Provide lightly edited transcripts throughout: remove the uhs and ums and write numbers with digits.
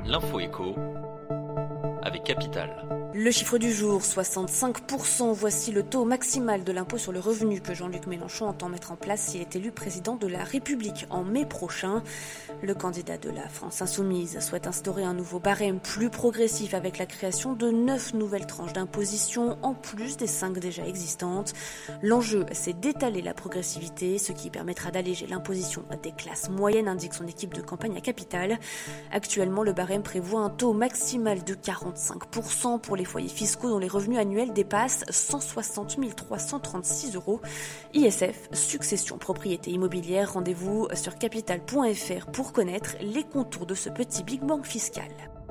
L'info écho avec Capital. Le chiffre du jour, 65%. Voici le taux maximal de l'impôt sur le revenu que Jean-Luc Mélenchon entend mettre en place s'il est élu président de la République en mai prochain. Le candidat de la France Insoumise souhaite instaurer un nouveau barème plus progressif avec la création de 9 nouvelles tranches d'imposition en plus des 5 déjà existantes. L'enjeu, c'est d'étaler la progressivité, ce qui permettra d'alléger l'imposition des classes moyennes, indique son équipe de campagne à Capital. Actuellement, le barème prévoit un taux maximal de 45% pour les foyers fiscaux dont les revenus annuels dépassent 160 336 €. ISF, succession propriété immobilière. Rendez-vous sur capital.fr pour connaître les contours de ce petit Big Bang fiscal.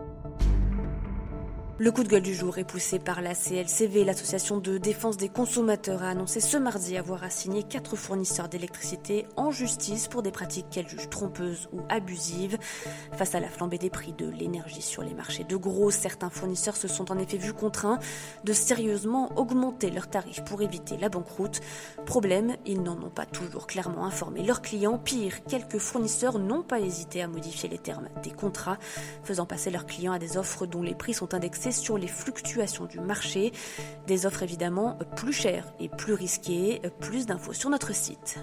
Le coup de gueule du jour est poussé par la CLCV. L'association de défense des consommateurs a annoncé ce mardi avoir assigné 4 fournisseurs d'électricité en justice pour des pratiques qu'elle juge trompeuses ou abusives. Face à la flambée des prix de l'énergie sur les marchés de gros, certains fournisseurs se sont en effet vus contraints de sérieusement augmenter leurs tarifs pour éviter la banqueroute. Problème, ils n'en ont pas toujours clairement informé leurs clients. Pire, quelques fournisseurs n'ont pas hésité à modifier les termes des contrats, faisant passer leurs clients à des offres dont les prix sont indexés sur les fluctuations du marché. Des offres évidemment plus chères et plus risquées. Plus d'infos sur notre site.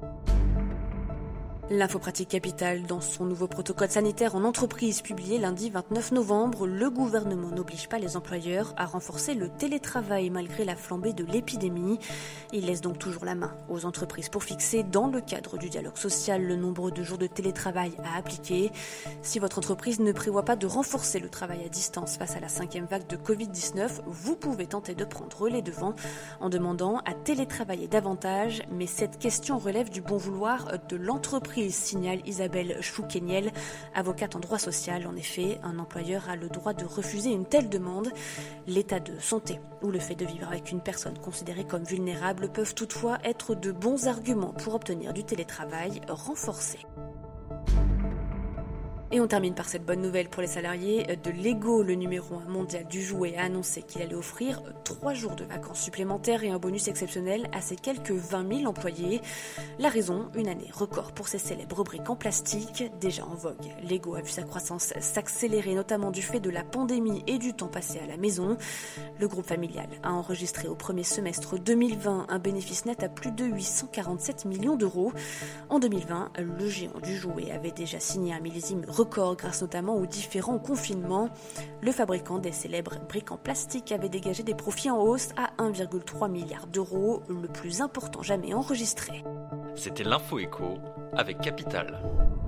L'info pratique Capital, dans son nouveau protocole sanitaire en entreprise publié lundi 29 novembre, le gouvernement n'oblige pas les employeurs à renforcer le télétravail malgré la flambée de l'épidémie. Il laisse donc toujours la main aux entreprises pour fixer, dans le cadre du dialogue social, le nombre de jours de télétravail à appliquer. Si votre entreprise ne prévoit pas de renforcer le travail à distance face à la 5e vague de Covid-19, vous pouvez tenter de prendre les devants en demandant à télétravailler davantage, mais cette question relève du bon vouloir de l'entreprise, signale Isabelle Chouqueniel, avocate en droit social. En effet, un employeur a le droit de refuser une telle demande. L'état de santé ou le fait de vivre avec une personne considérée comme vulnérable peuvent toutefois être de bons arguments pour obtenir du télétravail renforcé. Et on termine par cette bonne nouvelle pour les salariés de Lego. Le numéro 1 mondial du jouet a annoncé qu'il allait offrir 3 jours de vacances supplémentaires et un bonus exceptionnel à ses quelques 20 000 employés. La raison, une année record pour ses célèbres briques en plastique. Déjà en vogue, Lego a vu sa croissance s'accélérer, notamment du fait de la pandémie et du temps passé à la maison. Le groupe familial a enregistré au premier semestre 2020 un bénéfice net à plus de 847 millions d'euros. En 2020, le géant du jouet avait déjà signé un millésime record grâce notamment aux différents confinements. Le fabricant des célèbres briques en plastique avait dégagé des profits en hausse à 1,3 milliard d'euros, le plus important jamais enregistré. C'était l'info écho avec Capital.